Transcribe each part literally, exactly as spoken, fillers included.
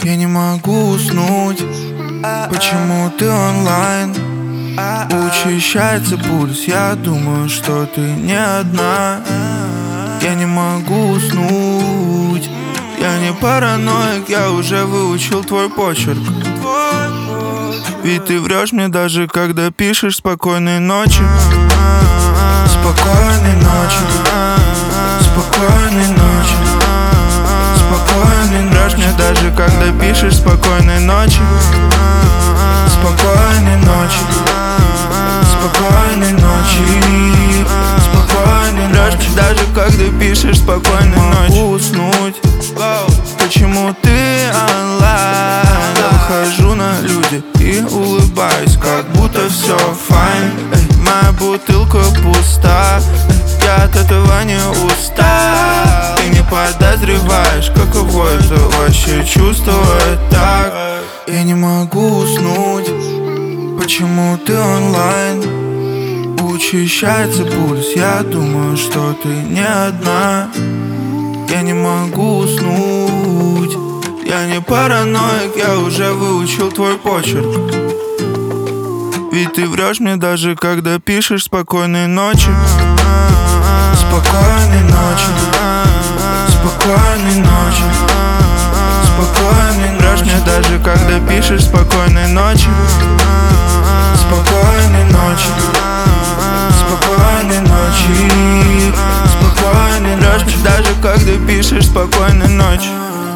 Я не могу уснуть. Почему ты онлайн? Учащается пульс, я думаю, что ты не одна. Я не могу уснуть. Я не параноик, я уже выучил твой почерк. Ведь ты врешь мне даже когда пишешь спокойной ночи. Спокойной ночи. Спокойной ночи. Спокойной врешь мне даже когда пишешь спокойной ночи. Спокойной ночи. Спокойной ночи. Спокойной врешь мне даже когда пишешь спокойной ночи. Могу уснуть. Почему ты онлайн? Я выхожу на люди и улыбаюсь, как будто все файн. Эй, моя бутылка пуста, эй, я от этого не устал. Ты не подозреваешь, каково это вообще чувствовать так. Я не могу уснуть. Почему ты онлайн? Учащается пульс, я думаю, что ты не одна. Я не могу уснуть. Я не параноик, я уже выучил твой почерк. Ведь ты врешь мне даже когда пишешь спокойной ночи. Спокойной ночи. Спокойной ночи. Спокойной врешь мне даже когда пишешь спокойной ночи. Спокойной ночи. Спокойной ночи. Спокойной врешь мне даже когда пишешь спокойной ночи.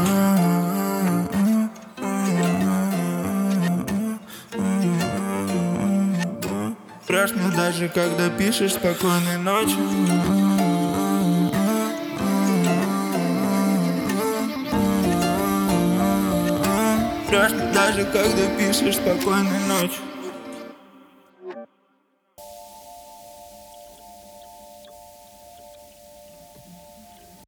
Врешь мне даже когда пишешь спокойной ночи. Врешь мне даже когда пишешь спокойной ночи.